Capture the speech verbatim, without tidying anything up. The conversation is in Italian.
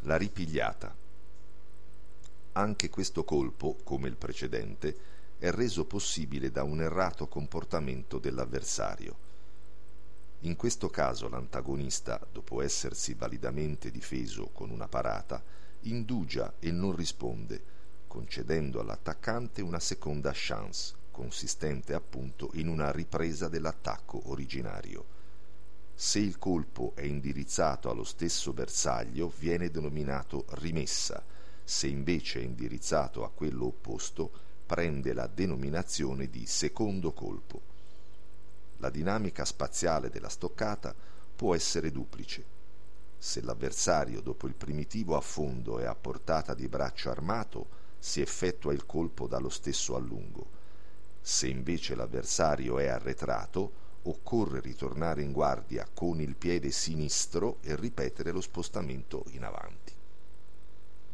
La ripigliata. Anche questo colpo, come il precedente, è reso possibile da un errato comportamento dell'avversario. In questo caso l'antagonista, dopo essersi validamente difeso con una parata, indugia e non risponde, concedendo all'attaccante una seconda chance, consistente appunto in una ripresa dell'attacco originario. Se il colpo è indirizzato allo stesso bersaglio, viene denominato rimessa; se invece è indirizzato a quello opposto, prende la denominazione di secondo colpo. La dinamica spaziale della stoccata può essere duplice. Se l'avversario dopo il primitivo affondo è a portata di braccio armato, si effettua il colpo dallo stesso allungo. Se invece l'avversario è arretrato, occorre ritornare in guardia con il piede sinistro e ripetere lo spostamento in avanti.